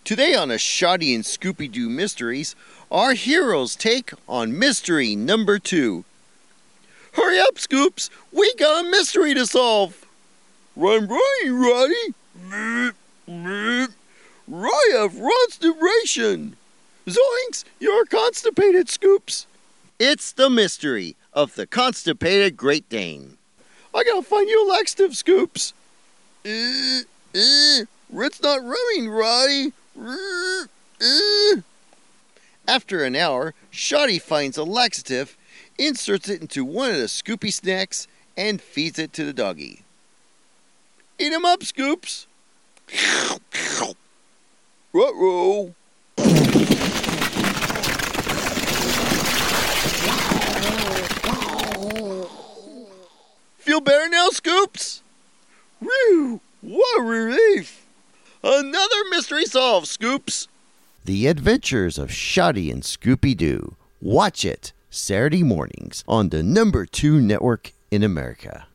Today on a Shoddy and Scooby-Doo Mysteries, our heroes take on mystery number 2. Hurry up, Scoops! We got a mystery to solve! I'm running, Roddy! I have constipation! Zoinks! You're constipated, Scoops! It's the mystery of the constipated Great Dane. I gotta find you a laxative, Scoops! It's not running, Roddy! After an hour, Shoddy finds a laxative, inserts it into one of the Scoopy snacks, and feeds it to the doggy. Eat him up, Scoops! Ruh-roh! Feel better now, Scoops? Whew! What a relief! Another mystery solved, Scoops! The Adventures of Shoddy and Scooby-Doo. Watch it Saturday mornings on the #2 network in America.